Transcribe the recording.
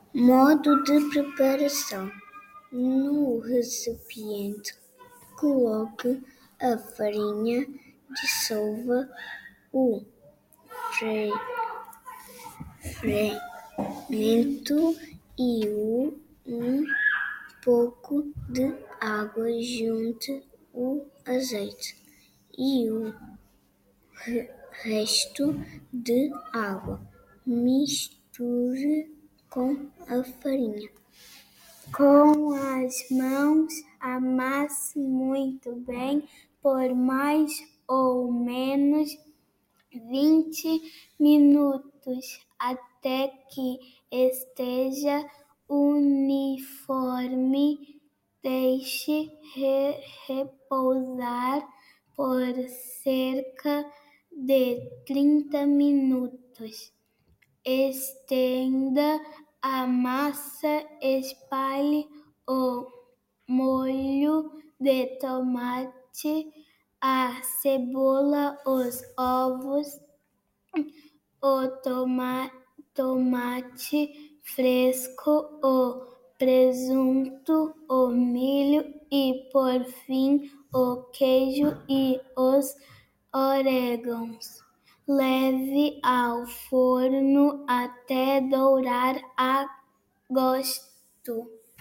Modo de preparação: no recipiente, coloque a farinha, dissolva o fermento e um pouco de água. Junte o azeite e o resto de água. Misture com a farinha. Com as mãos, amasse muito bem por mais ou menos 20 minutos até que esteja uniforme. Deixe repousar por cerca de 30 minutos. Estenda a massa, espalhe o molho de tomate, a cebola, os ovos, o tomate fresco, o presunto, o milho e, por fim, o queijo e os orégãos. Leve ao forno até dourar a gosto.